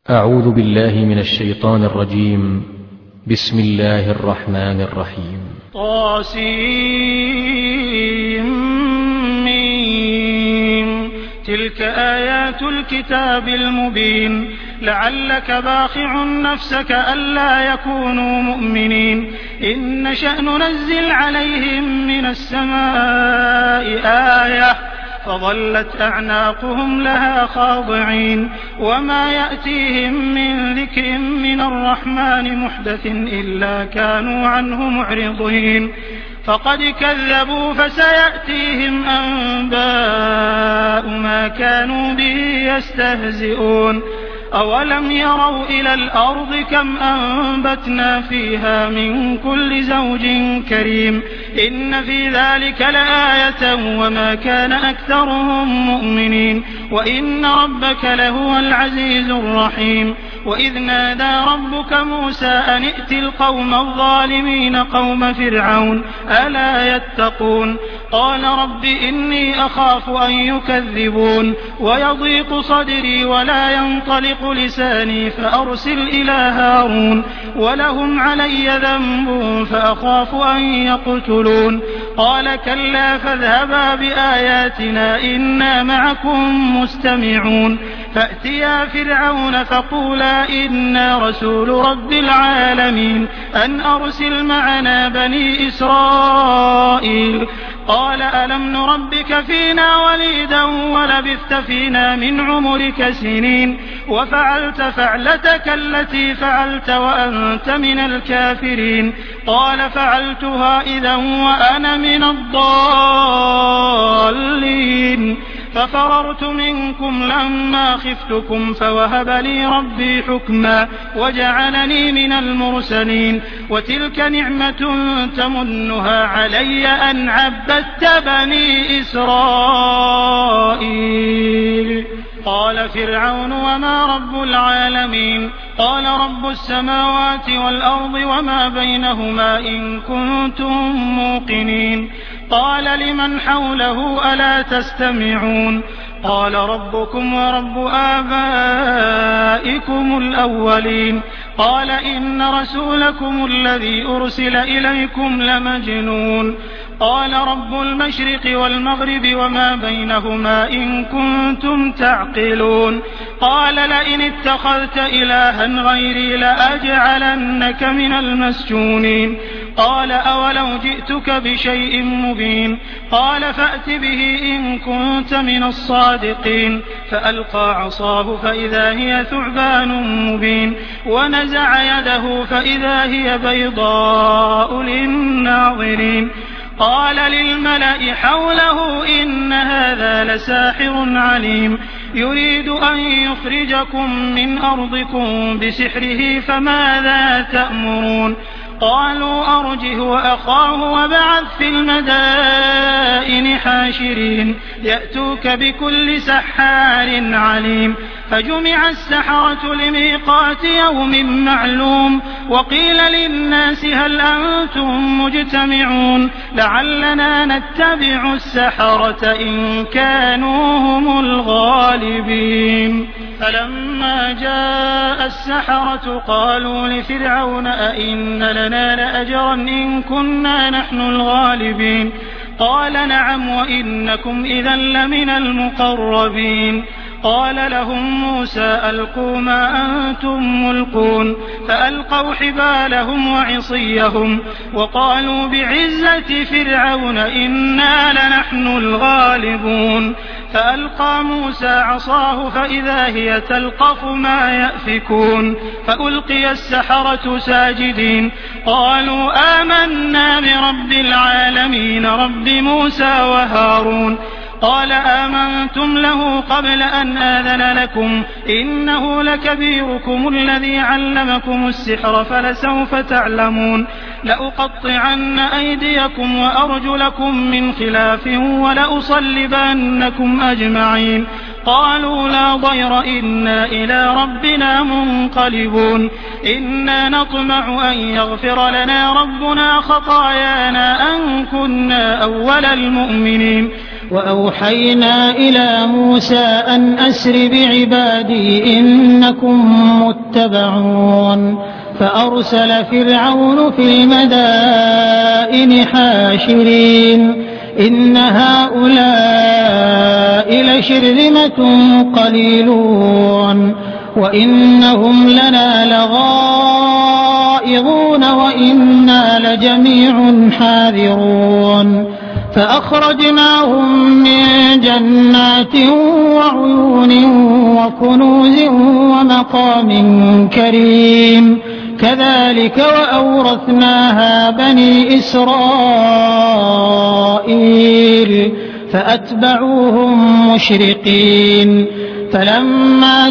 أعوذ بالله من الشيطان الرجيم. بسم الله الرحمن الرحيم. طاسيم تلك آيات الكتاب المبين لعلك باخع نفسك ألا يكونوا مؤمنين إن نشأ ننزل عليهم من السماء آية فظلت أعناقهم لها خاضعين وما يأتيهم من ذكر من الرحمن محدث إلا كانوا عنه معرضين فقد كذبوا فسيأتيهم أنباء ما كانوا به يستهزئون أولم يروا إلى الأرض كم أنبتنا فيها من كل زوج كريم إن في ذلك لآية وما كان أكثرهم مؤمنين وإن ربك لهو العزيز الرحيم وإذ نادى ربك موسى أن ائت القوم الظالمين قوم فرعون ألا يتقون قال رب إني أخاف أن يكذبون ويضيق صدري ولا ينطلق لساني فأرسل إلى هارون ولهم علي ذنب فأخاف أن يقتلون قال كلا فاذهبا بآياتنا إنا معكم مستمعون فأتيا فرعون فقولا إنا رسول رب العالمين أن أرسل معنا بني إسرائيل قال ألم نربك فينا وليدا ولبثت فينا من عمرك سنين وفعلت فعلتك التي فعلت وأنت من الكافرين قال فعلتها إذا وأنا من الضالين ففررت منكم لما خفتكم فوهب لي ربي حكما وجعلني من المرسلين وتلك نعمة تمنها علي أن عبدت بني إسرائيل قال فرعون وما رب العالمين قال رب السماوات والأرض وما بينهما إن كنتم موقنين قال لمن حوله ألا تستمعون قال ربكم ورب آبائكم الأولين قال إن رسولكم الذي أرسل إليكم لمجنون قال رب المشرق والمغرب وما بينهما إن كنتم تعقلون قال لئن اتخذت إلها غيري لأجعلنك من المسجونين قال أولو جئتك بشيء مبين قال فأت به إن كنت من الصادقين فألقى عصاه فإذا هي ثعبان مبين ونزع يده فإذا هي بيضاء للناظرين قال للملأ حوله إن هذا لساحر عليم يريد أن يخرجكم من أرضكم بسحره فماذا تأمرون قالوا أرجه وأخاه وابعث في المدائن حاشرين يأتوك بكل سحار عليم فجمع السحرة لميقات يوم معلوم وقيل للناس هل أنتم مجتمعون لعلنا نتبع السحرة إن كانوا هم الغالبين فلما جاء السحرة قالوا لفرعون أئن لنا لأجرا إن كنا نحن الغالبين قال نعم وإنكم إذا لمن المقربين قال لهم موسى ألقوا ما أنتم ملقون فألقوا حبالهم وعصيهم وقالوا بعزة فرعون إنا لنحن الغالبون فألقى موسى عصاه فإذا هي تلقف ما يأفكون فألقي السحرة ساجدين قالوا آمنا برب العالمين رب موسى وهارون قال آمنتم له قبل أن آذن لكم إنه لكبيركم الذي علمكم السحر فلسوف تعلمون لأقطعن أيديكم وأرجلكم من خلاف ولأصلبنكم أجمعين قالوا لا ضير إنا إلى ربنا منقلبون إنا نطمع أن يغفر لنا ربنا خطايانا أن كنا أول المؤمنين وأوحينا إلى موسى أن أسر بعبادي إنكم متبعون فأرسل فرعون في المدائن حاشرين إن هؤلاء لشرذمة قليلون وإنهم لنا لغائظون وإنا لجميع حاذرون فأخرجناهم من جنات وعيون وكنوز ومقام كريم كذلك وأورثناها بني إسرائيل فأتبعوهم مشرقين فلما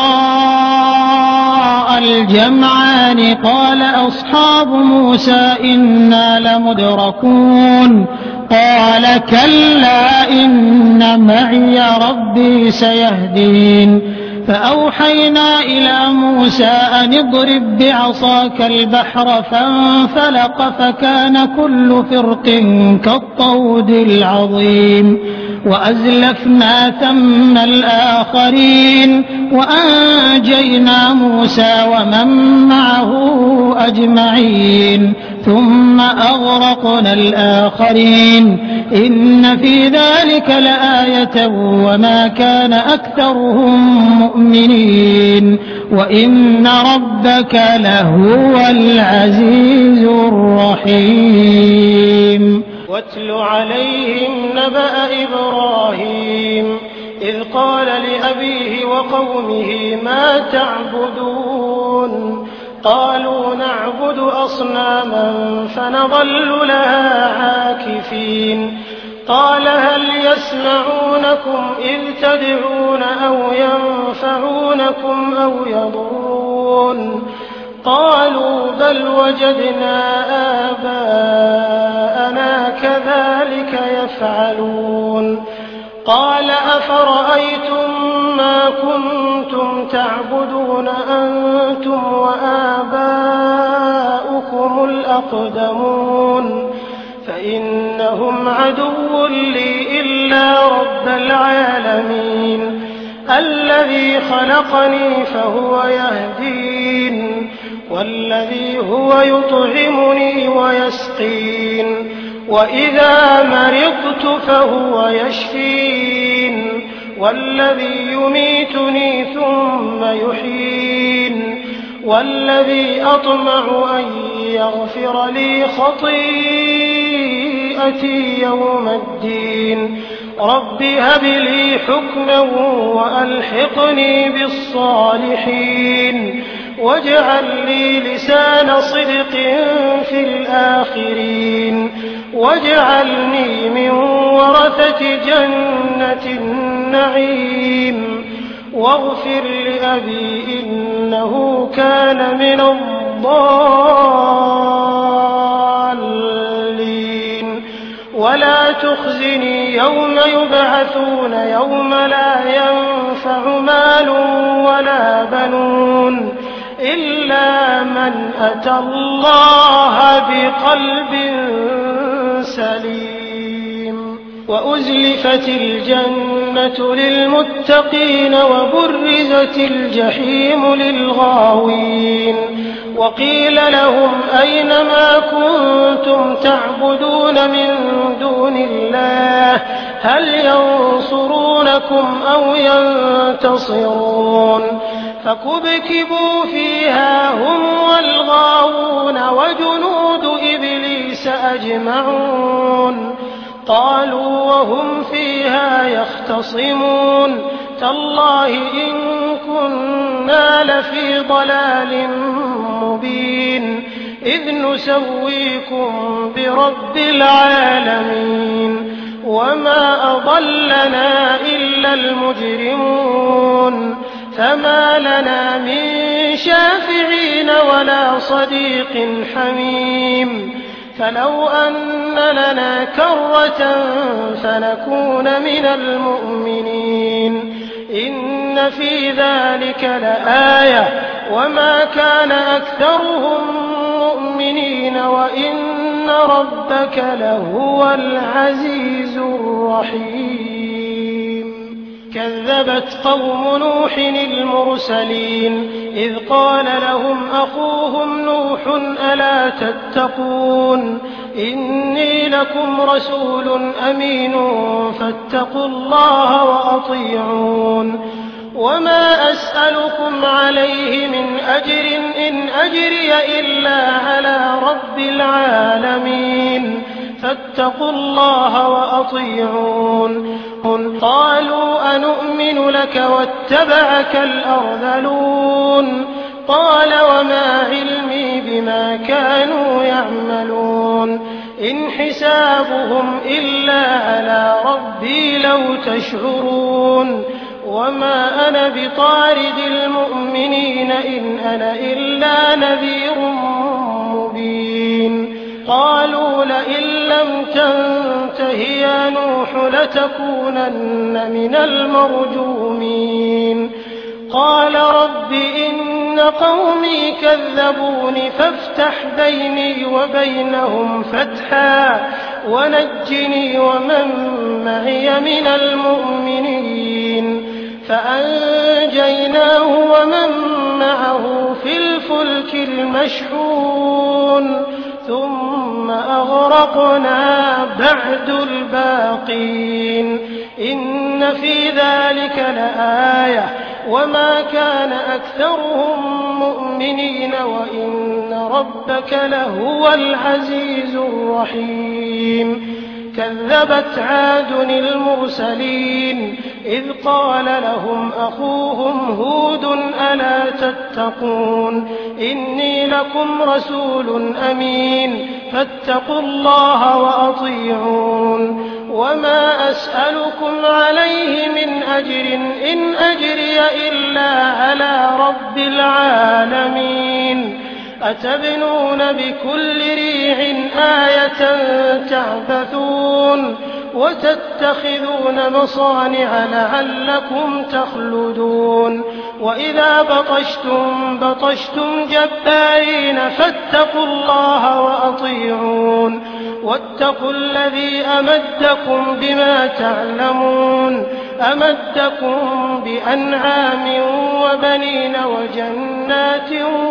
تراءى الجمعان قال أصحاب موسى إنا لمدركون قال كلا إن معي ربي سيهدين فأوحينا إلى موسى أن اضرب بعصاك البحر فانفلق فكان كل فرق كالطود العظيم وأزلفنا ثم الآخرين وأنجينا موسى ومن معه أجمعين ثم أغرقنا الآخرين إن في ذلك لآية وما كان أكثرهم مؤمنين وإن ربك لهو العزيز الرحيم واتل عليهم نبأ إبراهيم إذ قال لأبيه وقومه ما تعبدون قالوا نعبد أصناما فنظل لها عاكفين قال هل يسمعونكم إذ تدعون أو ينفعونكم أو يضرون قالوا بل وجدنا آباءنا كذلك يفعلون قال أفرأيتم ما كنتم تعبدون أنتم وآباؤكم الأقدمون فإنهم عدو لي إلا رب العالمين الذي خلقني فهو يهدين والذي هو يطعمني ويسقين وإذا مرضت فهو يشفين والذي يميتني ثم يحيين والذي أطمع أن يغفر لي خطيئتي يوم الدين رب هب لي حكما وألحقني بالصالحين واجعل لي لسان صدق في الآخرين واجعلني من ورثة جنة النعيم واغفر لأبي إنه كان من الضالين ولا تخزني يوم يبعثون يوم لا ينفع مال ولا بنون إلا من أتى الله بقلب سليم وأزلفت الجنة للمتقين وبرزت الجحيم للغاوين وقيل لهم أين ما كنتم تعبدون من دون الله هل ينصرونكم أو ينتصرون فكبكبوا فيها هم والغاوون وجنود إبليس أجمعون قالوا وهم فيها يختصمون تالله إن كنا لفي ضلال مبين إذ نسويكم برب العالمين وما أضلنا إلا المجرمون فما لنا من شافعين ولا صديق حميم فلو أن لنا كرة فنكون من المؤمنين إن في ذلك لآية وما كان أكثرهم مؤمنين وإن وإن ربك لهو العزيز الرحيم كذبت قوم نوح المرسلين إذ قال لهم أخوهم نوح ألا تتقون إني لكم رسول أمين فاتقوا الله وأطيعون وما أسألكم عليه من أجر إن أجري إلا على رب العالمين فاتقوا الله وأطيعون قالوا أنؤمن لك واتبعك الأرذلون قال وما علمي بما كانوا يعملون إن حسابهم إلا على ربي لو تشعرون وما أنا بطارد المؤمنين إن أنا إلا نذير مبين قالوا لئن لم تنته يا نوح لتكونن من المرجومين قال رب إن قومي كذبون فافتح بيني وبينهم فتحا ونجني ومن معي من المؤمنين فأنجيناه ومن معه في الفلك المشحون ثم أغرقنا بعد الباقين إن في ذلك لآية وما كان أكثرهم مؤمنين وإن ربك لهو العزيز الرحيم كذبت عاد المرسلين إذ قال لهم أخوهم هود ألا تتقون إني لكم رسول أمين فاتقوا الله وأطيعون وما أسألكم عليه من أجر إن أجري إلا على رب العالمين أتبنون بكل ريع آية تعبثون وتتخذون مصانع لعلكم تخلدون وإذا بطشتم جبارين فاتقوا الله وأطيعون واتقوا الذي أمدكم بما تعلمون أمدكم بأنعام وبنين وجنات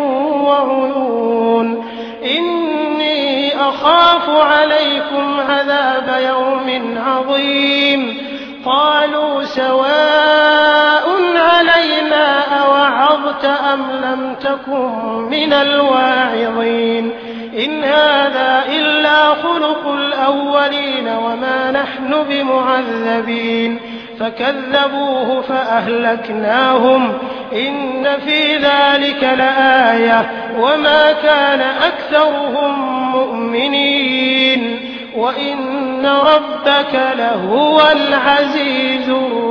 وعيون إني أخاف عليكم عذاب يوم عظيم قالوا سواء علينا أوعظت أم لم تكن من الواعظين إن هذا إلا خلق الأولين وما نحن بمعذبين فكذبوه فأهلكناهم إن في ذلك لآية وما كان أكثرهم مؤمنين وإن ربك لهو العزيز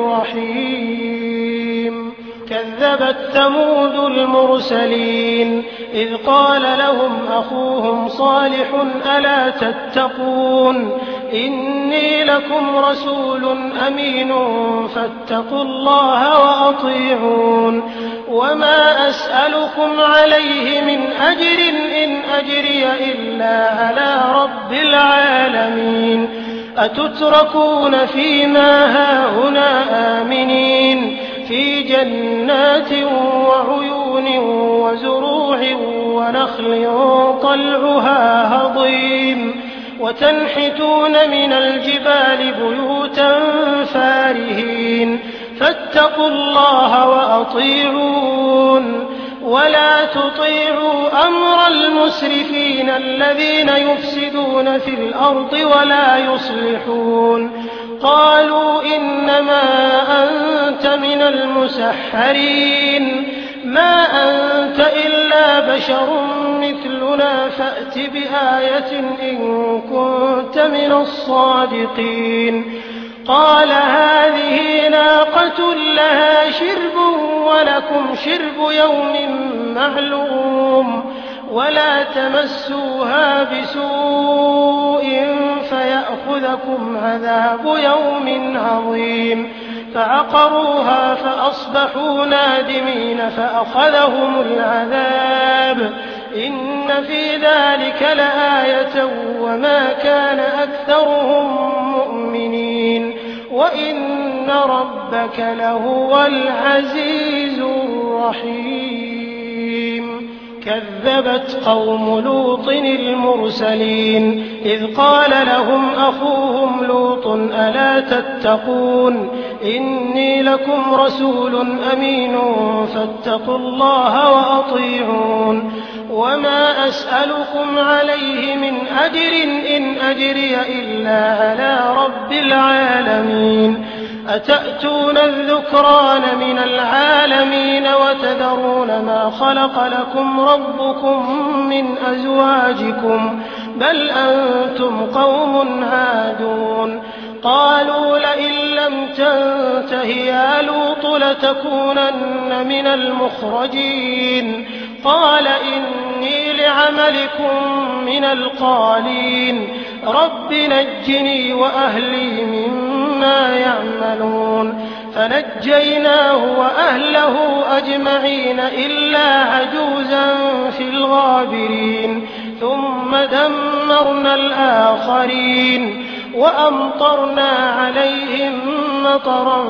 الرحيم كذبت ثمود المرسلين إذ قال لهم أخوهم صالح ألا تتقون إني لكم رسول أمين فاتقوا الله وأطيعون وما أسألكم عليه من أجر إن أجري إلا على رب العالمين أتتركون فيما هاهنا آمنين في جنات وعيون وزروع ونخل طلعها هضيم وتنحتون من الجبال بيوتا فارهين فاتقوا الله وأطيعون ولا تطيعوا أمر المسرفين الذين يفسدون في الأرض ولا يصلحون قالوا إنما أنت من المسحرين ما أنت إلا بشر مثلنا فأت بآية إن كنت من الصادقين قال هذه ناقة لها شرب ولكم شرب يوم معلوم ولا تمسوها بسوء فيأخذكم عذاب يوم عظيم فعقروها فأصبحوا نادمين فأخذهم العذاب إن في ذلك لآية وما كان أكثرهم مؤمنين وإن ربك لهو العزيز الرحيم كذبت قوم لوط المرسلين إذ قال لهم أخوهم لوط ألا تتقون إني لكم رسول أمين فاتقوا الله وأطيعون وما أسألكم عليه من أجر إن أجري إلا على رب العالمين أتأتون الذكران من العالمين وتذرون ما خلق لكم ربكم من أزواجكم بل أنتم قوم عادون قالوا لئن لم تنته يا لوط لتكونن من المخرجين قال إني لعملكم من القالين رب نجني وأهلي مما يعملون فنجيناه وأهله أجمعين إلا عجوزا في الغابرين ثم دمرنا الآخرين وأمطرنا عليهم مطرا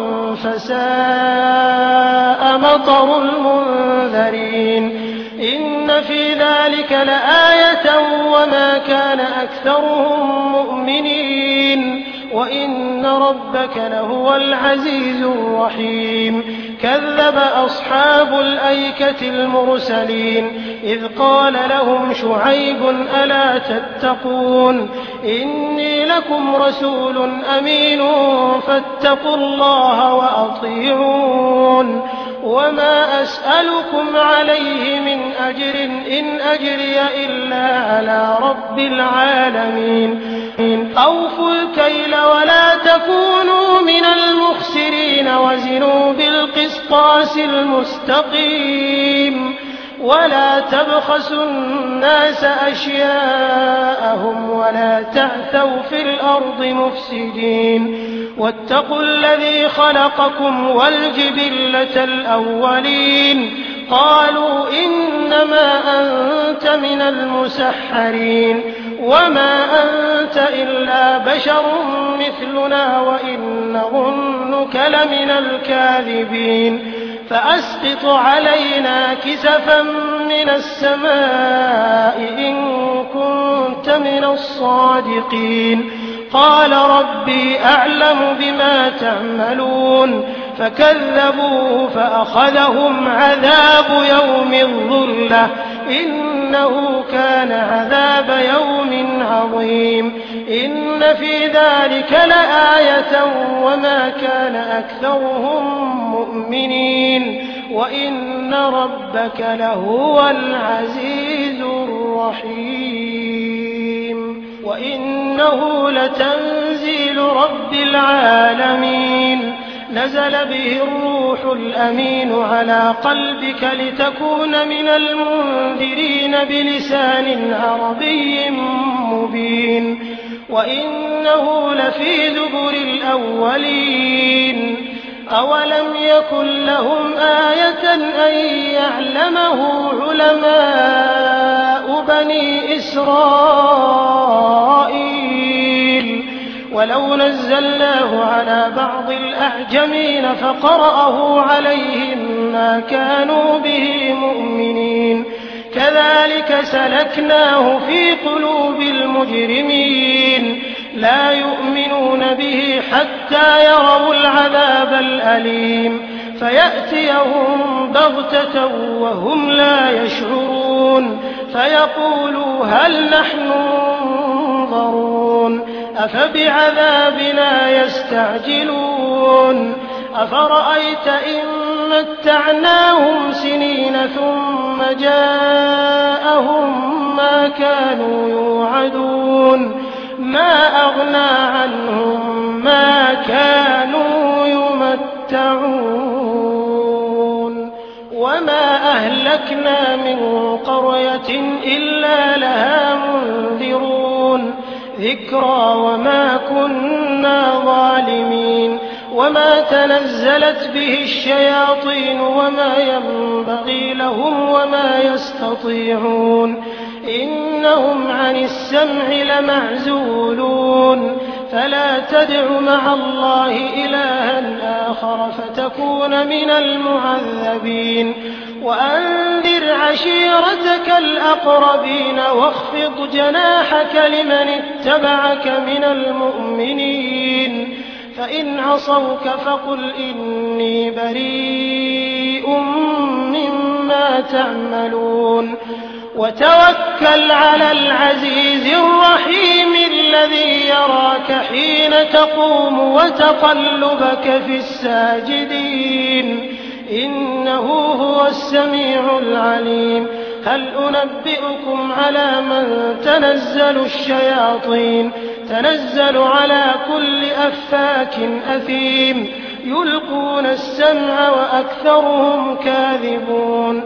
فساء مطر المنذرين إن في ذلك لآية وما كان أكثرهم مؤمنين وإن ربك لهو العزيز الرحيم كذب أصحاب الأيكة المرسلين إذ قال لهم شعيب ألا تتقون إني لكم رسول أمين فاتقوا الله وأطيعون وما أسألكم عليه من أجر إن أجري إلا على رب العالمين أوفوا الكيل ولا تكونوا من المخسرين وزنوا بالقسطاس المستقيم ولا تبخسوا الناس أشياءهم ولا تعثوا في الأرض مفسدين واتقوا الذي خلقكم والجبلة الأولين قالوا إنما أنت من المسحرين وما أنت إلا بشر مثلنا وإن نظنك لمن الكاذبين فأسقط علينا كسفا من السماء إن كنت من الصادقين قال ربي أعلم بما تعملون فكذبوه فأخذهم عذاب يوم الظلة إنه كان عذاب يوم عظيم إن في ذلك لآية وما كان أكثرهم مؤمنين وإن ربك لهو العزيز الرحيم وإنه لتنزيل رب العالمين نزل به الروح الأمين على قلبك لتكون من المنذرين بلسان عربي مبين وإنه لفي زبر الأولين أولم يكن لهم آية أن يعلمه علماء بني إسرائيل ولو نزلناه على بعض الأعجمين فقرأه عليهم ما كانوا به مؤمنين كذلك سلكناه في قلوب المجرمين لا يؤمنون به حتى يروا العذاب الأليم فيأتيهم بغتة وهم لا يشعرون فيقولوا هل نحن منظرون أفبعذابنا يستعجلون أفرأيت إن متعناهم سنين ثم جاءهم ما كانوا يوعدون ما أغنى عنهم ما كانوا يمتعون وما أهلكنا من قرية إلا لها منذرون ذكرى وما كنا ظالمين وما تنزلت به الشياطين وما ينبغي لهم وما يستطيعون إنهم عن السمع لمعزولون فلا تدع مع الله إلها آخر فتكون من المعذبين وأنذر عشيرتك الأقربين واخفض جناحك لمن اتبعك من المؤمنين فإن عصوك فقل إني بريء مما تعملون وتوكل على العزيز الرحيم الذي يراك حين تقوم وتقلبك في الساجدين إنه هو السميع العليم هل أنبئكم على من تنزل الشياطين تنزل على كل أفاك أثيم يلقون السمع وأكثرهم كاذبون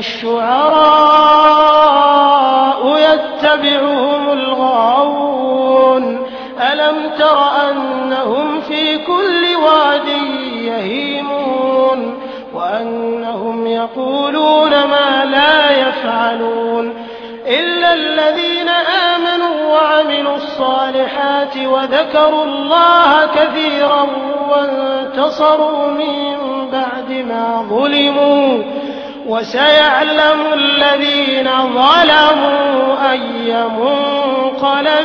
والشعراء يتبعهم الغاوون ألم تر أنهم في كل واد يهيمون وأنهم يقولون ما لا يفعلون إلا الذين آمنوا وعملوا الصالحات وذكروا الله كثيرا وانتصروا من بعد ما ظلموا وسيعلم الذين ظلموا أي منقلب